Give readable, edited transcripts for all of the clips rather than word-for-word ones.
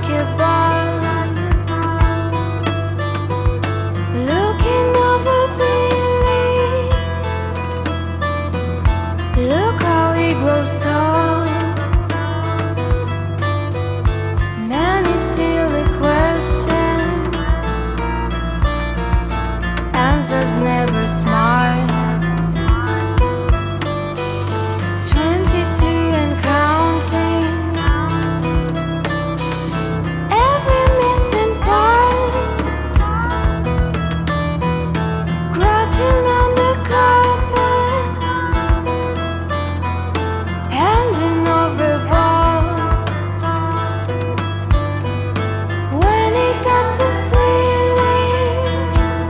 unbreakable. Looking over Billy, look how he grows tall. Many silly questions, answers never smart. 22 and counting, every missing part, crouching on the carpet, handing over ball. When he touched the ceiling,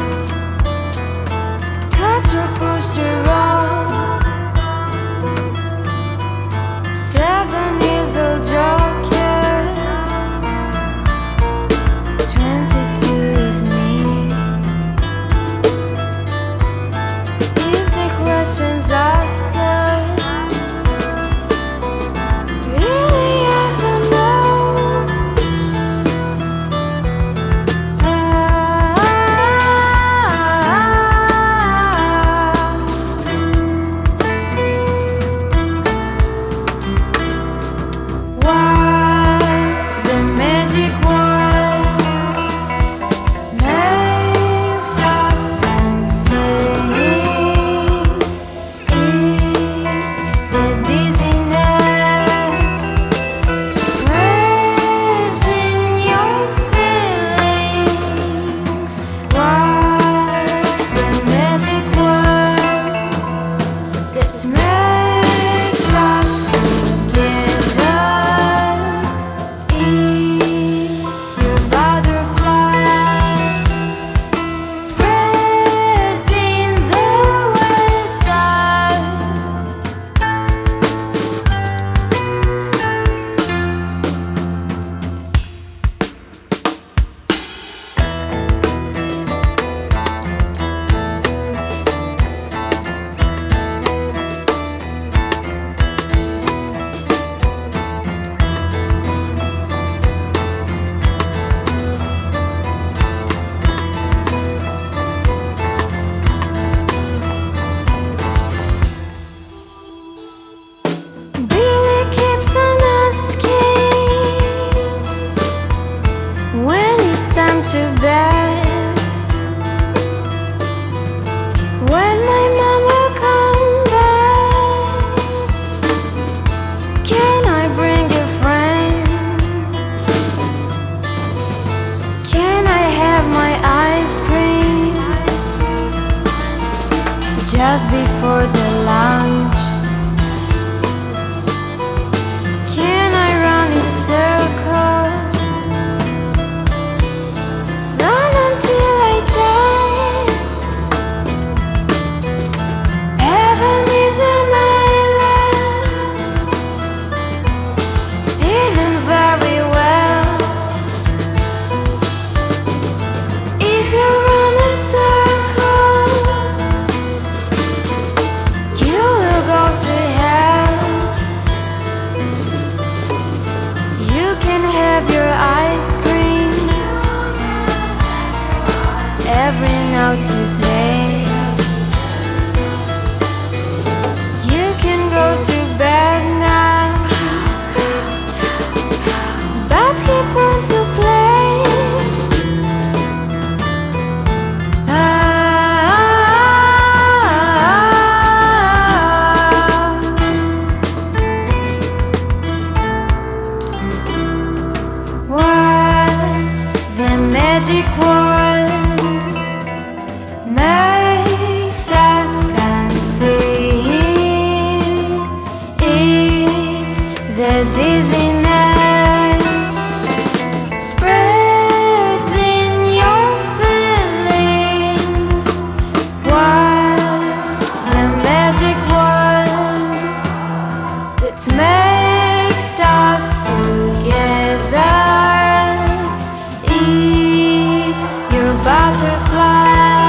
catch or push the roll. 7 years old joker, 22 is me. Is the questions asked? Really, I don't know. What's the magic word makes us sing? It's the dizziness, spreads in your feelings. What's the magic word that makes us together? It's your butterfly, spreads in the weather. Billy keeps on asking when it's time to bed, when my mom will come back. Can I bring a friend? Can I have my ice cream just before the lunch? Can I run in circles, run until I die? Heaven is an island, hidden very well. If you run in circles, you will go to hell. You can have your ice cream every now today. You can go to bed now, but keep on to play. What's the magic word makes us sing? It's the dizziness, spreads in your feelings. What's the magic word that makes us together? It's your butterfly,